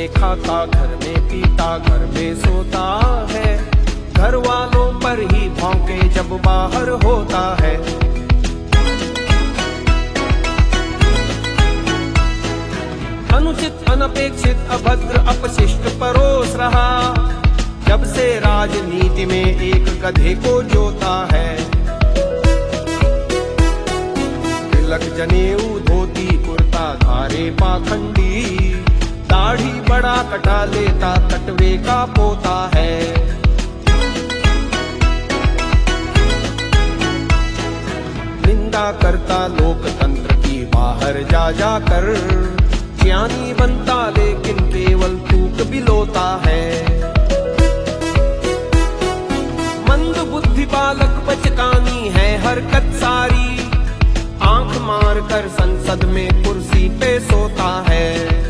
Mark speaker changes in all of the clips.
Speaker 1: में खाता, घर में पीता, घर में सोता है। घर वालों पर ही भौंके जब बाहर होता है। अनुचित, अनपेक्षित, अभद्र, अपशिष्ट परोस रहा। जब से राजनीति में एक गधे को जोता है। तिलक, जनेऊ, धोती, कुर्ता, धारे पाखंडी, दाढ़ी बड़ा कटा लेता, कटवे का पोता है। निंदा करता लोकतंत्र की बाहर जा जाकर। ज्ञानी बनता लेकिन केवल थूक बिलोता है। मंद बुद्धि बालक बचकानी है हरकत सारी। आंख मार कर संसद में कुर्सी पे सोता है।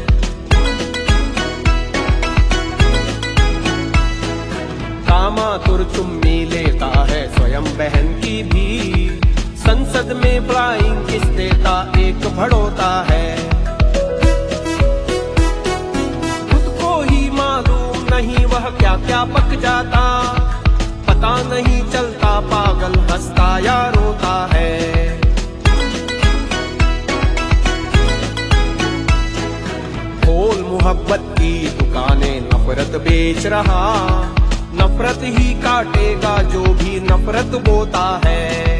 Speaker 1: कामातुर चुम्मी लेता है स्वयं बहन की भी। संसद में फ्लाइंग किस देता एक भड़ोता है। खुद को ही मालूम नहीं वह क्या क्या पक जाता। पता नहीं चलता पागल हंसता या रोता है। खोल मोहब्बत की दुकानें नफरत बेच रहा। नफरत ही काटेगा जो भी नफरत बोता है।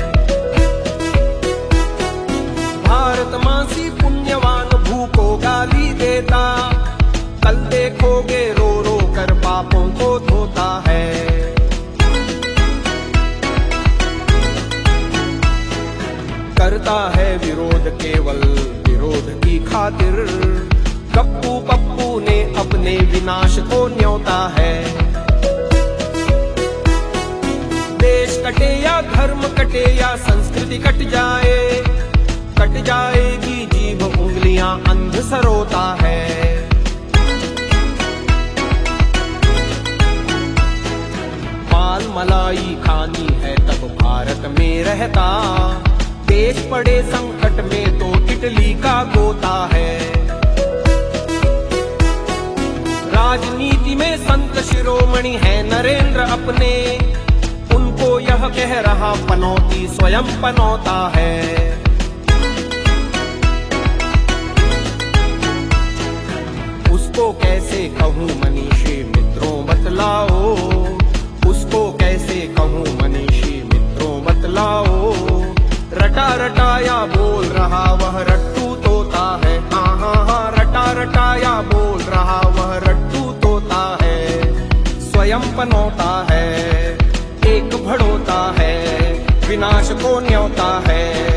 Speaker 1: भारत मासी पुण्यवान भू को गाली देता। कल देखोगे रो रो कर पापों को धोता है। करता है विरोध केवल विरोध की खातिर। गप्पू पप्पू ने अपने विनाश को न्योता है। देश कटे या धर्म कटे या संस्कृति कट जाए। कट जाएगी जीभ उंगलियां अंध सरोता है। माल मलाई खानी है तब भारत में रहता। देश पड़े संकट में तो इटली का गोता है। राजनीति में संत शिरोमणि है नरेंद्र अपने। उनको यह कह रहा पनौती स्वयं पनौता है। उसको कैसे कहूँ मनीषी मित्रों बतलाओ। उसको कैसे कहूँ मनीषी मित्रों बतलाओ। रटा रटाया बोल रहा वह रट्टू तोता है। हाँ हाँ हाँ, रटा रटाया बोल रहा वह रट्टू तोता है। स्वयं पनौता है, एक भड़ोता है, विनाश को न्योता है।